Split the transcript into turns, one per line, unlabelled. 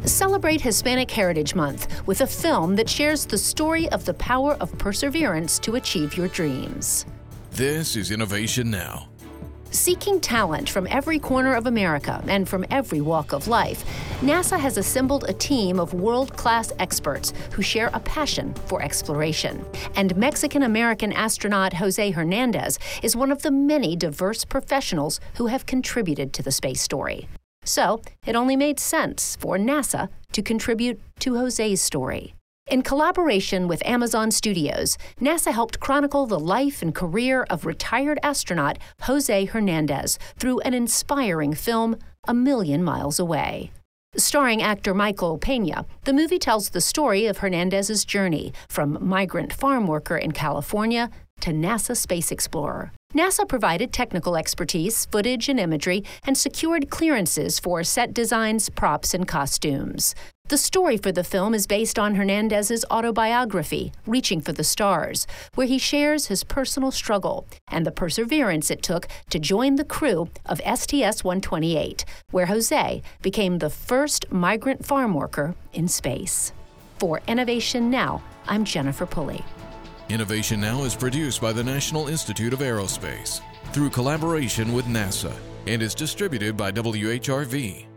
Celebrate Hispanic Heritage Month with a film that shares the story of the power of perseverance to achieve your dreams.
This is Innovation Now.
Seeking talent from every corner of America and from every walk of life, NASA has assembled a team of world-class experts who share a passion for exploration. And Mexican-American astronaut Jose Hernandez is one of the many diverse professionals who have contributed to the space story. So, it only made sense for NASA to contribute to Jose's story. In collaboration with Amazon Studios, NASA helped chronicle the life and career of retired astronaut Jose Hernandez through an inspiring film, A Million Miles Away. Starring actor Michael Peña, the movie tells the story of Hernandez's journey from migrant farm worker in California to NASA space explorer. NASA provided technical expertise, footage and imagery, and secured clearances for set designs, props, and costumes. The story for the film is based on Hernandez's autobiography, Reaching for the Stars, where he shares his personal struggle and the perseverance it took to join the crew of STS-128, where Jose became the first migrant farm worker in space. For Innovation Now, I'm Jennifer Pulley.
Innovation Now is produced by the National Institute of Aerospace through collaboration with NASA and is distributed by WHRV.